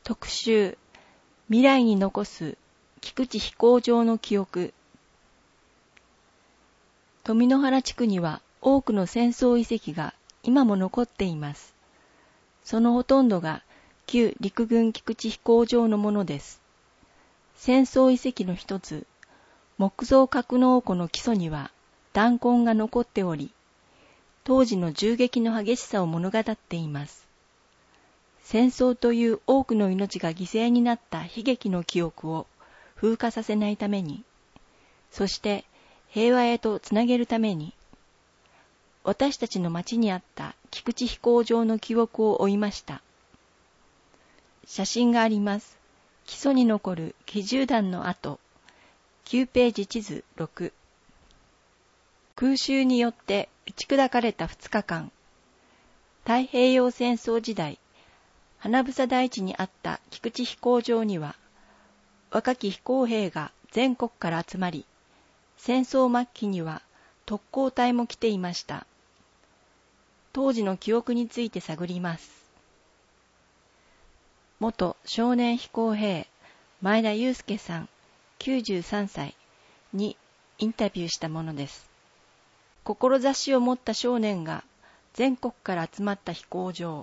特集、未来に残す菊池飛行場の記憶。富野原地区には多くの戦争遺跡が今も残っています。そのほとんどが旧陸軍菊池飛行場のものです。戦争遺跡の一つ、木造格納庫の基礎には弾痕が残っており、当時の銃撃の激しさを物語っています。戦争という多くの命が犠牲になった悲劇の記憶を風化させないために、そして平和へとつなげるために、私たちの町にあった菊池飛行場の記憶を追いました。写真があります。基礎に残る機銃弾の跡、9ページ地図6。空襲によって打ち砕かれた2日間。太平洋戦争時代、花房台地にあった菊池飛行場には、若き飛行兵が全国から集まり、戦争末期には特攻隊も来ていました。当時の記憶について探ります。元少年飛行兵、前田祐介さん、93歳にインタビューしたものです。志を持った少年が全国から集まった飛行場。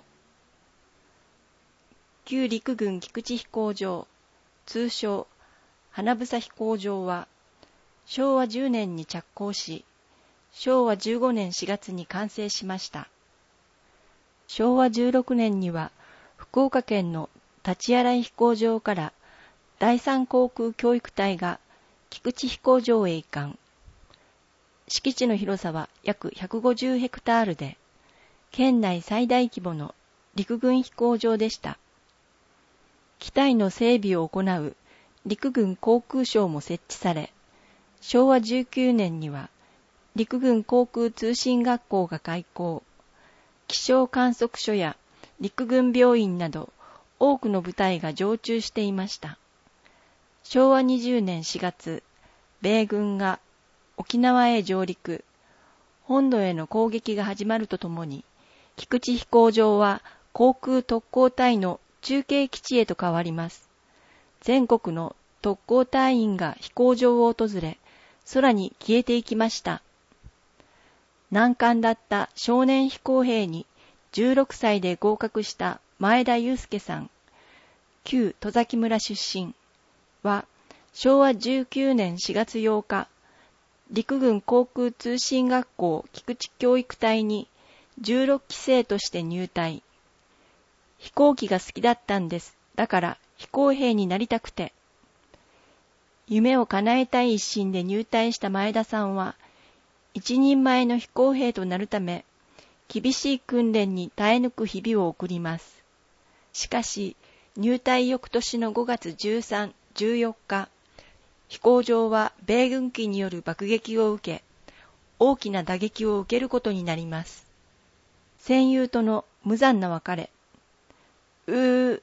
旧陸軍菊池飛行場、通称花房飛行場は、昭和10年に着工し、昭和15年4月に完成しました。昭和16年には、福岡県の立新飛行場から第三航空教育隊が菊池飛行場へ移管。敷地の広さは約150ヘクタールで、県内最大規模の陸軍飛行場でした。機体の整備を行う陸軍航空省も設置され、昭和19年には陸軍航空通信学校が開校、気象観測所や陸軍病院など多くの部隊が常駐していました。昭和20年4月、米軍が沖縄へ上陸、本土への攻撃が始まるとともに、菊池飛行場は航空特攻隊の中継基地へと変わります。全国の特攻隊員が飛行場を訪れ、空に消えていきました。難関だった少年飛行兵に16歳で合格した前田祐介さん、旧戸崎村出身は、昭和19年4月8日、陸軍航空通信学校菊池教育隊に16期生として入隊。飛行機が好きだったんです。だから飛行兵になりたくて。夢を叶えたい一心で入隊した前田さんは、一人前の飛行兵となるため、厳しい訓練に耐え抜く日々を送ります。しかし、入隊翌年の5月13、14日、飛行場は米軍機による爆撃を受け、大きな打撃を受けることになります。戦友との無残な別れ。5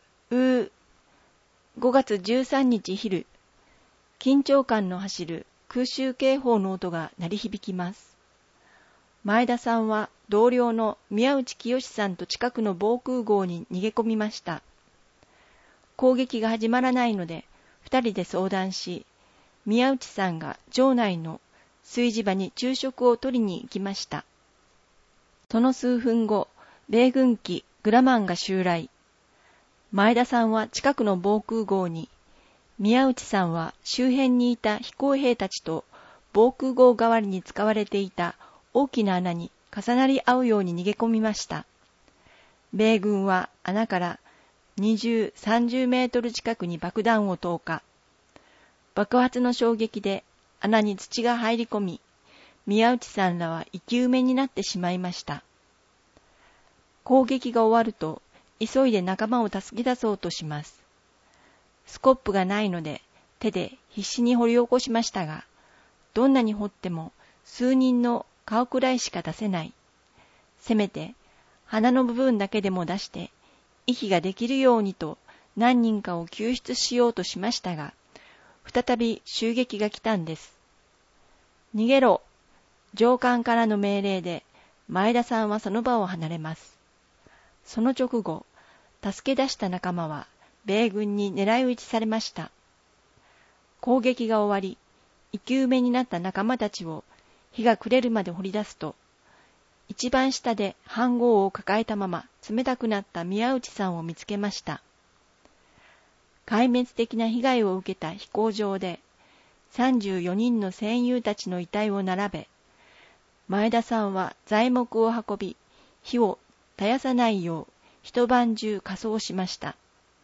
月13日昼、緊張感の走る空襲警報の音が鳴り響きます。前田さんは同僚の宮内清さんと近くの防空壕に逃げ込みました。攻撃が始まらないので、二人で相談し、宮内さんが城内の炊事場に昼食を取りに行きました。その数分後、米軍機グラマンが襲来。前田さんは近くの防空壕に、宮内さんは周辺にいた飛行兵たちと防空壕代わりに使われていた大きな穴に重なり合うように逃げ込みました。米軍は穴から20、30メートル近くに爆弾を投下。爆発の衝撃で穴に土が入り込み、宮内さんらは生き埋めになってしまいました。攻撃が終わると、急いで仲間を助け出そうとします。スコップがないので手で必死に掘り起こしましたが、どんなに掘っても数人の顔くらいしか出せない。せめて鼻の部分だけでも出して息ができるようにと何人かを救出しようとしましたが、再び襲撃が来たんです。逃げろ。上官からの命令で前田さんはその場を離れます。その直後、助け出した仲間は米軍に狙い撃ちされました。攻撃が終わり、生き埋めになった仲間たちを日が暮れるまで掘り出すと、一番下で飯盒を抱えたまま冷たくなった宮内さんを見つけました。壊滅的な被害を受けた飛行場で、34人の戦友たちの遺体を並べ、前田さんは材木を運び、火を絶やさないよう一晩中火葬しました。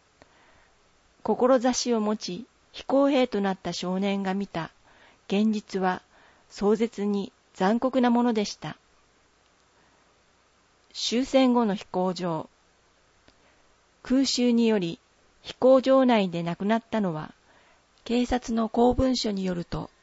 志を持ち、非公平となった少年が見た現実は壮絶に残酷なものでした。終戦後の飛行場。空襲により飛行場内で亡くなったのは、警察の公文書によると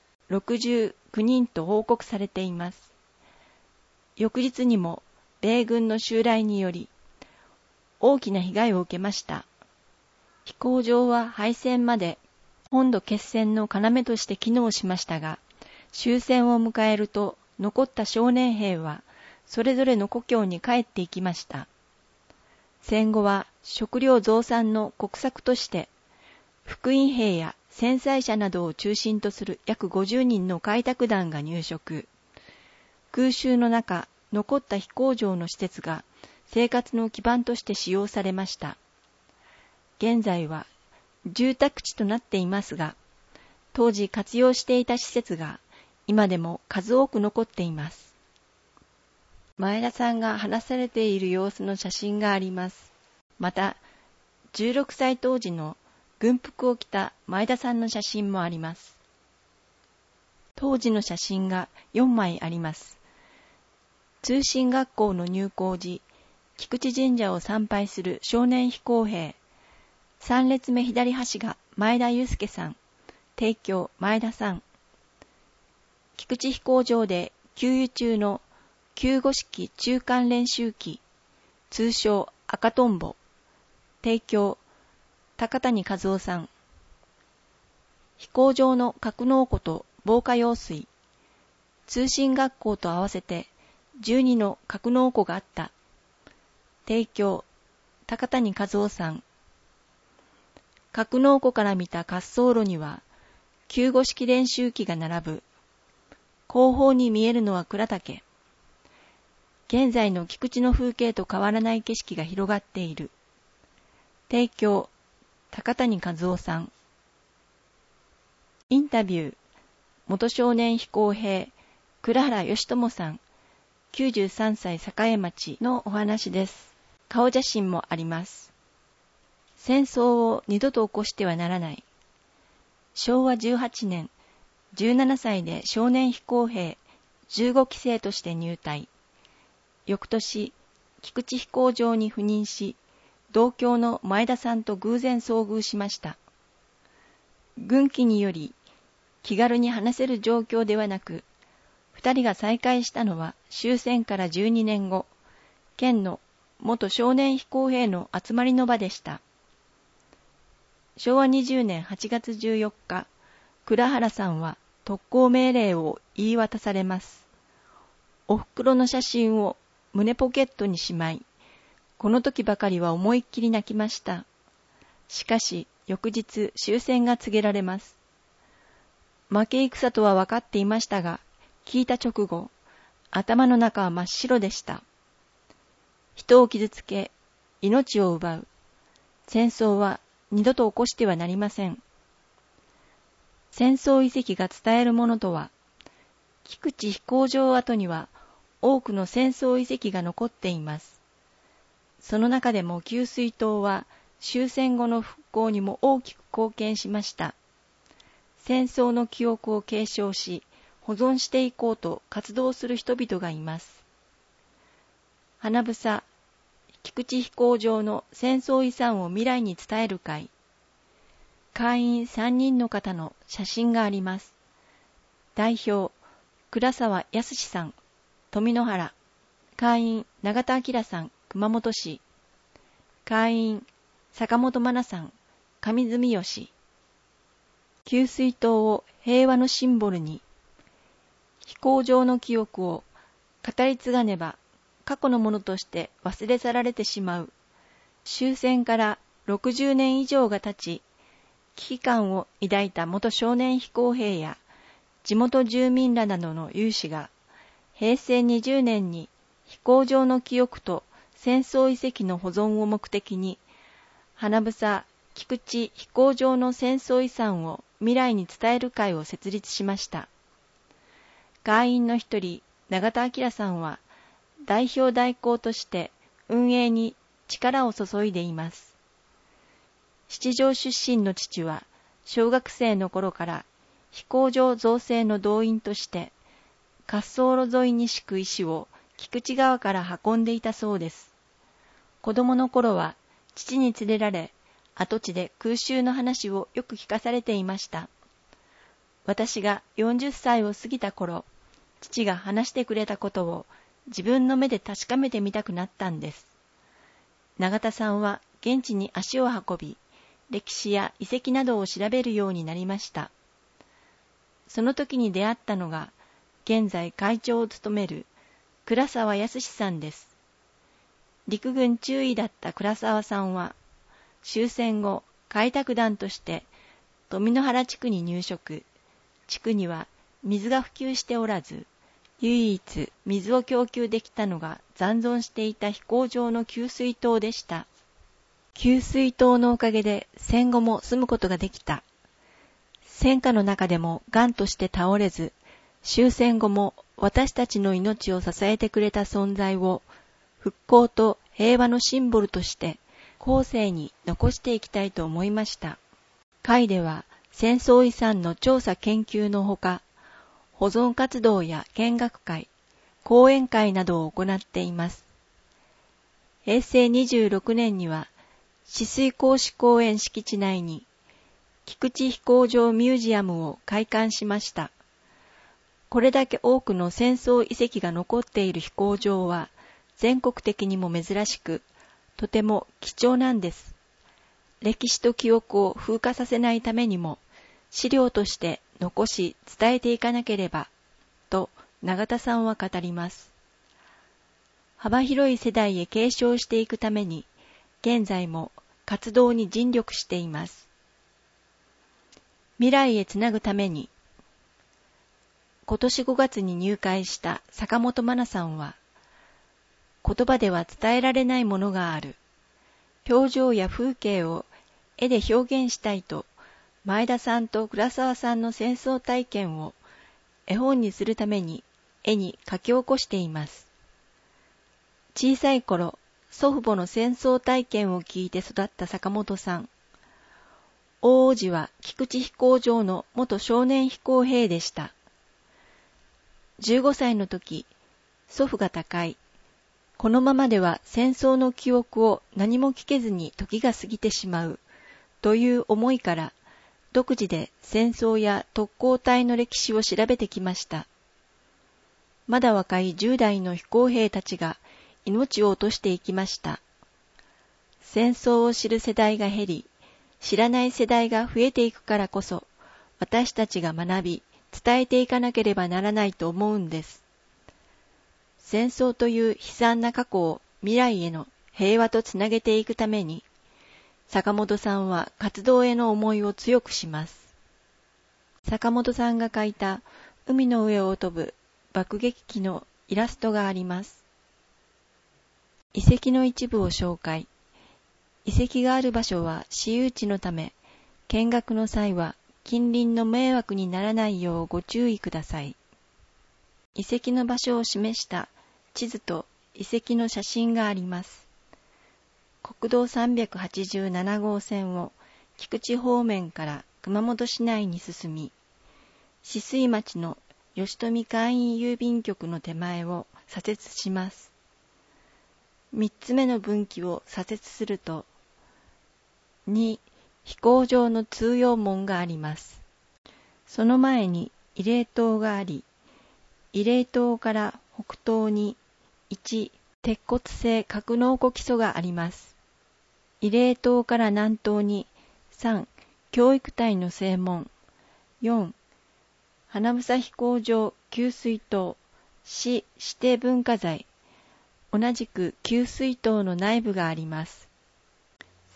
69人と報告されています。翌日にも米軍の襲来により大きな被害を受けました。飛行場は敗戦まで本土決戦の要として機能しましたが、終戦を迎えると残った少年兵はそれぞれの故郷に帰っていきました。戦後は食料増産の国策として、復員兵や戦災者などを中心とする約50人の開拓団が入植。空襲の中、残った飛行場の施設が生活の基盤として使用されました。現在は住宅地となっていますが、当時活用していた施設が今でも数多く残っています。前田さんが話されている様子の写真があります。また、16歳当時の軍服を着た前田さんの写真もあります。当時の写真が4枚あります。通信学校の入校時、菊池神社を参拝する少年飛行兵。3列目左端が前田祐介さん、帝京前田さん。菊池飛行場で給油中の救護式中間練習機、通称赤とんぼ、帝京高谷和夫さん。飛行場の格納庫と防火用水、通信学校と合わせて12の格納庫があった、帝京高谷和夫さん。格納庫から見た滑走路には救護式練習機が並ぶ。後方に見えるのは倉岳。現在の菊池の風景と変わらない景色が広がっている。帝京高谷和夫さん。インタビュー、元少年飛行兵倉原義友さん、93歳栄町のお話です。顔写真もあります。戦争を二度と起こしてはならない。昭和18年、17歳で少年飛行兵15期生として入隊。翌年、菊池飛行場に赴任し、同郷の前田さんと偶然遭遇しました。軍紀により、気軽に話せる状況ではなく、二人が再会したのは終戦から12年後、県の元少年飛行兵の集まりの場でした。昭和20年8月14日、倉原さんは特攻命令を言い渡されます。お袋の写真を胸ポケットにしまい、この時ばかりは思いっきり泣きました。しかし、翌日終戦が告げられます。負け戦とは分かっていましたが、聞いた直後、頭の中は真っ白でした。人を傷つけ、命を奪う。戦争は二度と起こしてはなりません。戦争遺跡が伝えるものとは、菊池飛行場跡には多くの戦争遺跡が残っています。その中でも給水塔は終戦後の復興にも大きく貢献しました。戦争の記憶を継承し、保存していこうと活動する人々がいます。花房菊池飛行場の戦争遺産を未来に伝える会。会員3人の方の写真があります。代表、倉沢康さん、富野原。会員、永田明さん、熊本市。会員、坂本真奈さん、上住吉。給水塔を平和のシンボルに。飛行場の記憶を語り継がねば過去のものとして忘れ去られてしまう。終戦から 60年以上が経ち、危機感を抱いた元少年飛行兵や地元住民らなどの有志が、平成20年に飛行場の記憶と戦争遺跡の保存を目的に、花房菊池飛行場の戦争遺産を未来に伝える会を設立しました。会員の一人、永田明さんは、代表代行として運営に力を注いでいます。七条出身の父は、小学生の頃から飛行場造成の動員として、滑走路沿いに敷く石を菊池川から運んでいたそうです。子供の頃は父に連れられ、跡地で空襲の話をよく聞かされていました。私が40歳を過ぎた頃、父が話してくれたことを自分の目で確かめてみたくなったんです。永田さんは現地に足を運び、歴史や遺跡などを調べるようになりました。その時に出会ったのが、現在会長を務める倉沢康さんです。陸軍中尉だった倉沢さんは、終戦後、開拓団として富野原地区に入植。地区には水が普及しておらず、唯一水を供給できたのが残存していた飛行場の給水塔でした。給水塔のおかげで戦後も住むことができた。戦火の中でも癌として倒れず、終戦後も私たちの命を支えてくれた存在を復興と平和のシンボルとして後世に残していきたいと思いました。会では戦争遺産の調査研究のほか、保存活動や見学会、講演会などを行っています。平成26年には、止水公使公園敷地内に、菊池飛行場ミュージアムを開館しました。これだけ多くの戦争遺跡が残っている飛行場は、全国的にも珍しく、とても貴重なんです。歴史と記憶を風化させないためにも、資料として残し伝えていかなければ、と永田さんは語ります。幅広い世代へ継承していくために、現在も活動に尽力しています。未来へつなぐために、今年5月に入会した坂本真奈さんは、言葉では伝えられないものがある。表情や風景を絵で表現したいと、前田さんと倉沢さんの戦争体験を絵本にするために絵に書き起こしています。小さい頃、祖父母の戦争体験を聞いて育った坂本さん。大叔父は菊池飛行場の元少年飛行兵でした。15歳の時、祖父が他界。このままでは戦争の記憶を何も聞けずに時が過ぎてしまうという思いから、独自で戦争や特攻隊の歴史を調べてきました。まだ若い10代の飛行兵たちが命を落としていきました。戦争を知る世代が減り、知らない世代が増えていくからこそ、私たちが学び、伝えていかなければならないと思うんです。戦争という悲惨な過去を未来への平和とつなげていくために、坂本さんは活動への思いを強くします。坂本さんが描いた海の上を飛ぶ爆撃機のイラストがあります。遺跡の一部を紹介。遺跡がある場所は私有地のため、見学の際は近隣の迷惑にならないようご注意ください。遺跡の場所を示した地図と遺跡の写真があります。国道387号線を菊池方面から熊本市内に進み、止水町の吉富会員郵便局の手前を左折します。3つ目の分岐を左折すると、2、飛行場の通用門があります。その前に慰霊塔があり、慰霊塔から北東に1、鉄骨製格納庫基礎があります。慰霊塔から南東に3、教育隊の正門、4、花房飛行場給水塔、市指定文化財、同じく給水塔の内部があります。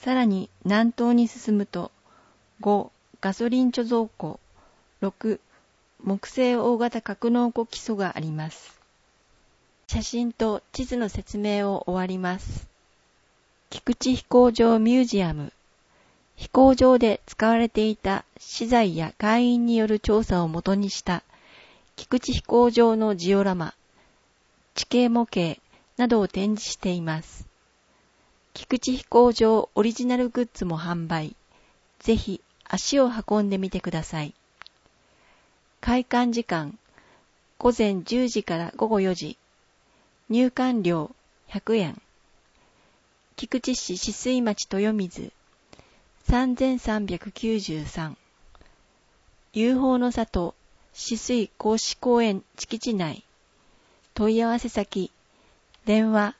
さらに南東に進むと、5、ガソリン貯蔵庫、6、木製大型格納庫基礎があります。写真と地図の説明を終わります。菊池飛行場ミュージアム。飛行場で使われていた資材や会員による調査をもとにした菊池飛行場のジオラマ、地形模型などを展示しています。菊池飛行場オリジナルグッズも販売。ぜひ足を運んでみてください。開館時間、午前10時から午後4時。入館料100円。菊池市止水町豊水3393。UFO の里止水公式公園敷地内。問い合わせ先、電話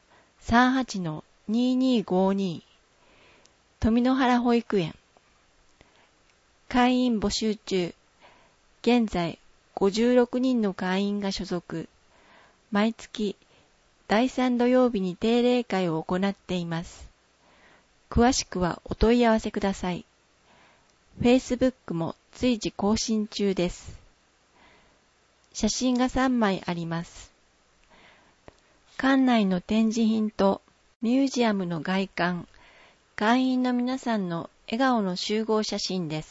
38-2252。富野原保育園。会員募集中。現在56人の会員が所属。毎月第3土曜日に定例会を行っています。詳しくはお問い合わせください。Facebook も随時更新中です。写真が3枚あります。館内の展示品とミュージアムの外観、会員の皆さんの笑顔の集合写真です。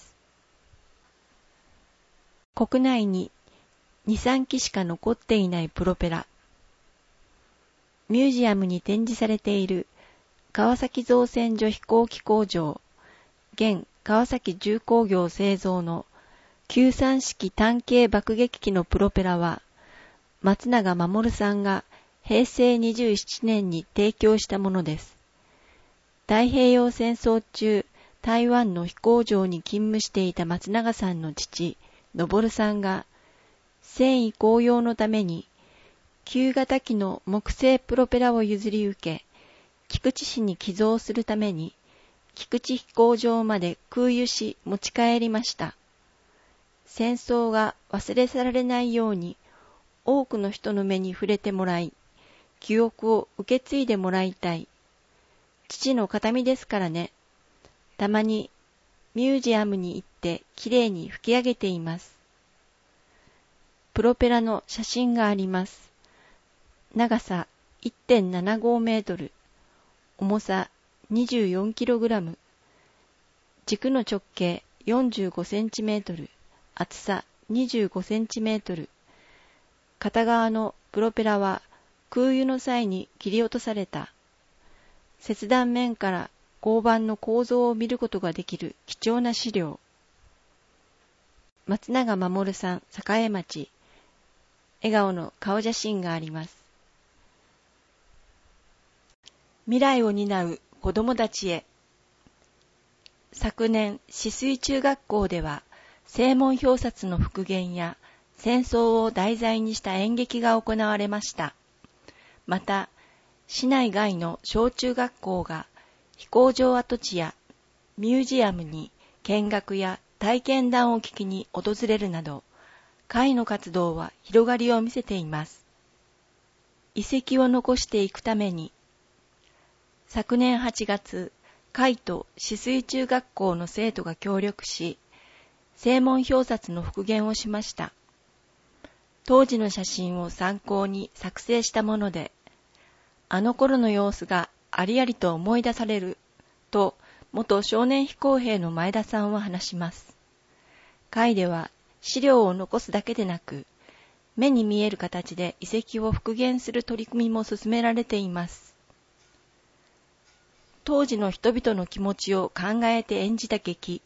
国内に2、3機しか残っていないプロペラ。ミュージアムに展示されている川崎造船所飛行機工場、現川崎重工業製造の93式単形爆撃機のプロペラは、松永守さんが平成27年に提供したものです。太平洋戦争中、台湾の飛行場に勤務していた松永さんの父、昇さんが、戦意高揚のために、旧型機の木製プロペラを譲り受け、菊池市に寄贈するために、菊池飛行場まで空輸し持ち帰りました。戦争が忘れ去られないように、多くの人の目に触れてもらい、記憶を受け継いでもらいたい。父の形見ですからね。たまにミュージアムに行ってきれいに拭き上げています。プロペラの写真があります。長さ 1.75 メートル、重さ24キログラム、軸の直径45センチメートル、厚さ25センチメートル。片側のプロペラは空輸の際に切り落とされた。切断面から合板の構造を見ることができる貴重な資料。松永守さん、栄町。笑顔の顔写真があります。未来を担う子どもたちへ。昨年、止水中学校では、正門表札の復元や戦争を題材にした演劇が行われました。また、市内外の小中学校が飛行場跡地やミュージアムに見学や体験談を聞きに訪れるなど、会の活動は広がりを見せています。遺跡を残していくために、昨年8月、会と止水中学校の生徒が協力し、正門表札の復元をしました。当時の写真を参考に作成したもので、あの頃の様子がありありと思い出される、と元少年飛行兵の前田さんは話します。会では資料を残すだけでなく、目に見える形で遺跡を復元する取り組みも進められています。当時の人々の気持ちを考えて演じた劇。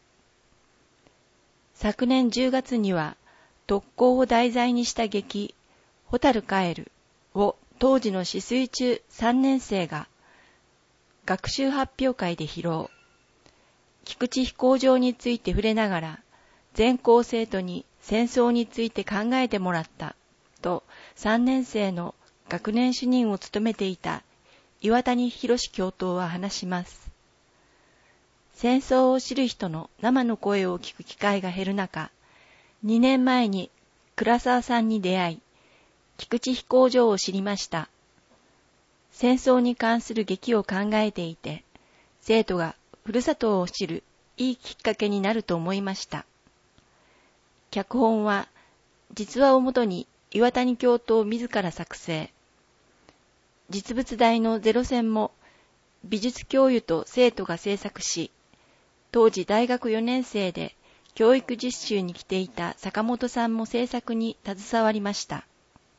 昨年10月には特攻を題材にした劇、蛍帰るを当時の止水中3年生が学習発表会で披露。菊池飛行場について触れながら全校生徒に戦争について考えてもらったと3年生の学年主任を務めていた岩谷博教頭は話します。戦争を知る人の生の声を聞く機会が減る中、2年前に倉沢さんに出会い、菊池飛行場を知りました。戦争に関する劇を考えていて、生徒がふるさとを知るいいきっかけになると思いました。脚本は実話をもとに岩谷教頭自ら作成。実物大のゼロ戦も美術教諭と生徒が制作し、当時大学4年生で教育実習に来ていた坂本さんも制作に携わりました。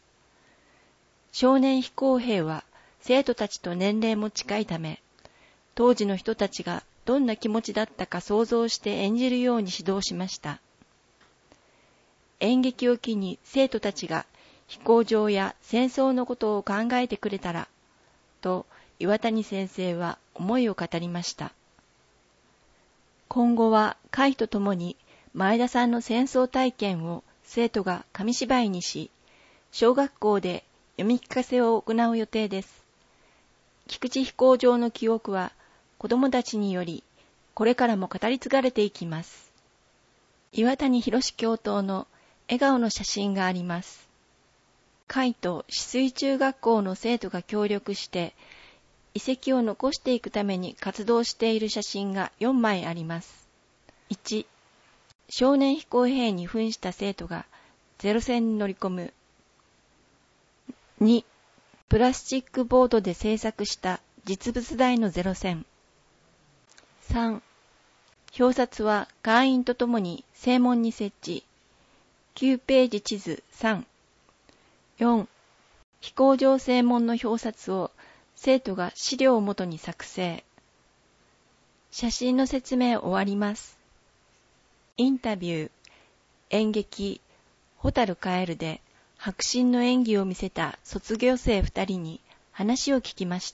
少年飛行兵は生徒たちと年齢も近いため、当時の人たちがどんな気持ちだったか想像して演じるように指導しました。演劇を機に生徒たちが飛行場や戦争のことを考えてくれたら、と岩谷先生は思いを語りました。今後は会とともに前田さんの戦争体験を生徒が紙芝居にし、小学校で読み聞かせを行う予定です。菊池飛行場の記憶は子どもたちによりこれからも語り継がれていきます。岩谷博教頭の笑顔の写真があります。会と止水中学校の生徒が協力して遺跡を残していくために活動している写真が4枚あります。1、少年飛行兵に扮した生徒がゼロ戦に乗り込む。2、プラスチックボードで制作した実物大のゼロ戦。3、表札は会員とともに正門に設置。9ページ地図3。4、飛行場正門の表札を生徒が資料をもとに作成。写真の説明終わります。インタビュー、演劇、ホタルカエルで迫真の演技を見せた卒業生2人に話を聞きました。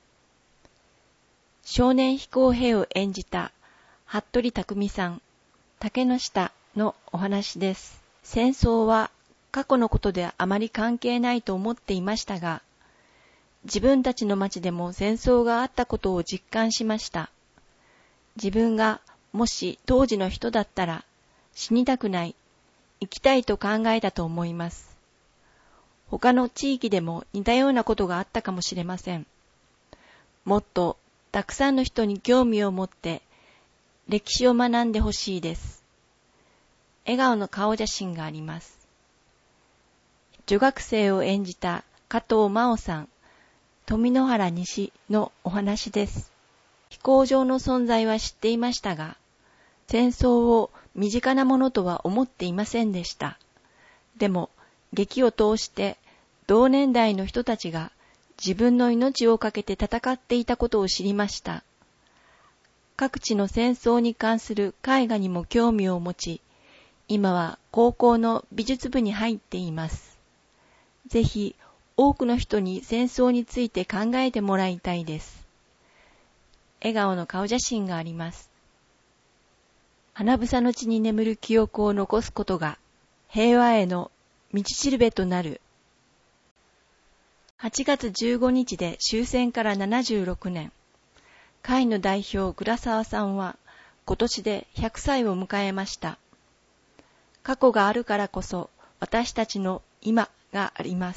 少年飛行兵を演じた服部匠さん、竹の下のお話です。戦争は過去のことであまり関係ないと思っていましたが、自分たちの町でも戦争があったことを実感しました。自分がもし当時の人だったら死にたくない、生きたいと考えたと思います。他の地域でも似たようなことがあったかもしれません。もっとたくさんの人に興味を持って歴史を学んでほしいです。笑顔の顔写真があります。女学生を演じた加藤真央さん、富野原西のお話です。飛行場の存在は知っていましたが、戦争を身近なものとは思っていませんでした。でも、劇を通して同年代の人たちが自分の命を懸けて戦っていたことを知りました。各地の戦争に関する絵画にも興味を持ち、今は高校の美術部に入っています。ぜひ多くの人に戦争について考えてもらいたいです。笑顔の顔写真があります。花房の地に眠る記憶を残すことが平和への道しるべとなる。8月15日で終戦から76年。会の代表倉沢さんは今年で100歳を迎えました。過去があるからこそ私たちの今があります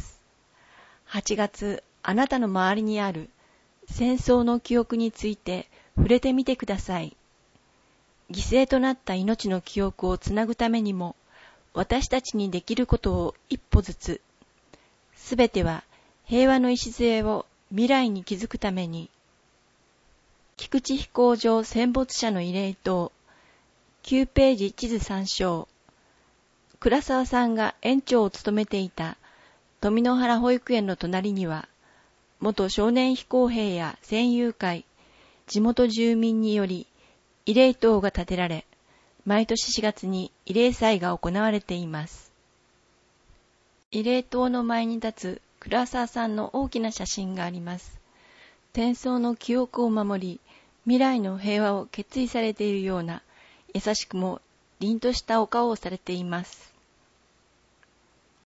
。8月、あなたの周りにある戦争の記憶について触れてみてください。犠牲となった命の記憶をつなぐためにも、私たちにできることを一歩ずつ、すべては平和の礎を未来に築くために、菊池飛行場戦没者の慰霊塔、9ページ地図参照。倉沢さんが園長を務めていた富野原保育園の隣には、元少年飛行兵や戦友会、地元住民により慰霊塔が建てられ、毎年4月に慰霊祭が行われています。慰霊塔の前に立つ倉沢さんの大きな写真があります。戦争の記憶を守り、未来の平和を決意されているような、優しくも凛としたお顔をされています。